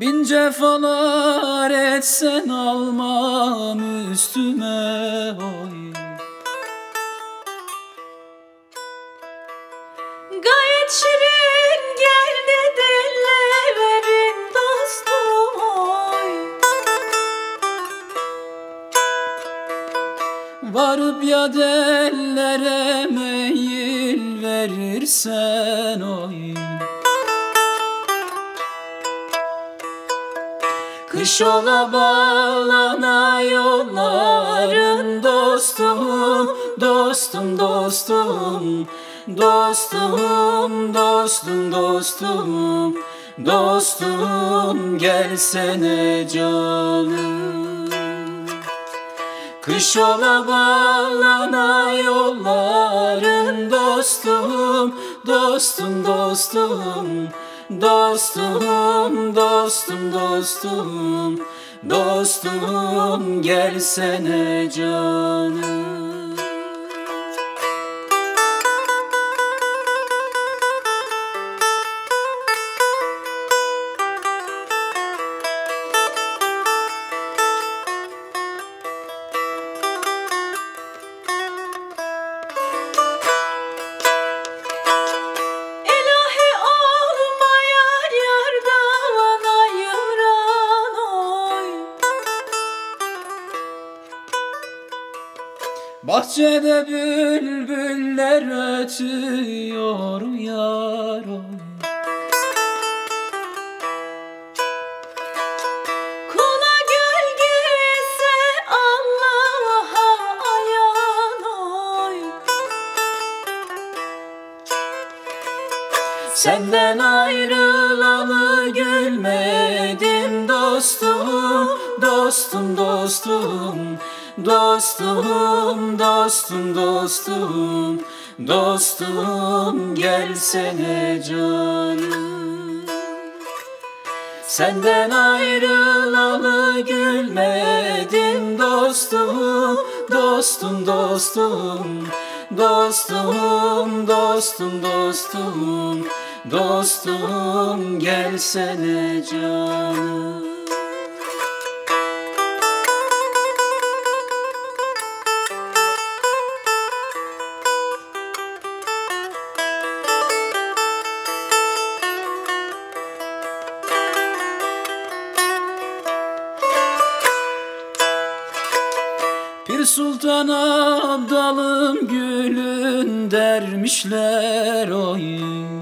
Bin cefalar etsen almam üstüme oy. Gayet şirin geldi dillerin dostum oy. Varıp ya dellere meyil verirsen oy. Kış ola bağlana yolların dostum, dostum, dostum, dostum, dostum, dostum, dostum, gelsene canım. Kış ola bağlana yolların dostum, dostum, dostum, dostum, dostum, dostum, dostum, gelsene canım. Bahçede bülbüller ötüyor yar oy. Kula gölgesi Allah'a ayan oy. Senden ayrılalı gülmedim dostum, dostum, dostum, dostum, dostum, dostum, dostum, gelsene canım. Senden ayrılalı gülmedim dostum, dostum, dostum, dostum, dostum, dostum, dostum, gelsene canım. Pir Sultan Abdalım gülün dermişler oy.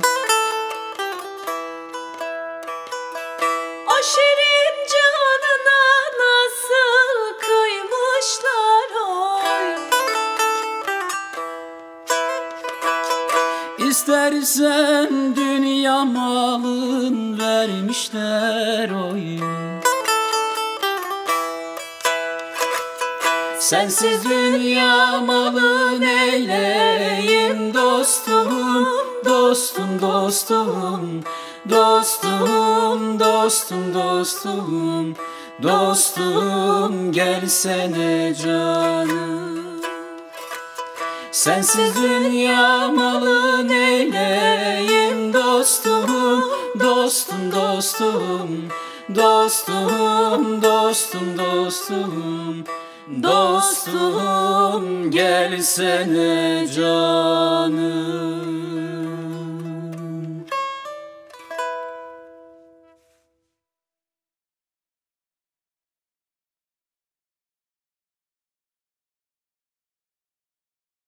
O şirin canına nasıl kıymışlar oy. İstersen dünya malın vermişler oy. Sensiz dünya malın eyleyim dostum, dostum, dostum, dostum, dostum, dostum, dostum, gelsene canım. Sensiz dünya malın eyleyim dostum, dostum, dostum, dostum, dostum, dostum, dostum, gelsene canım.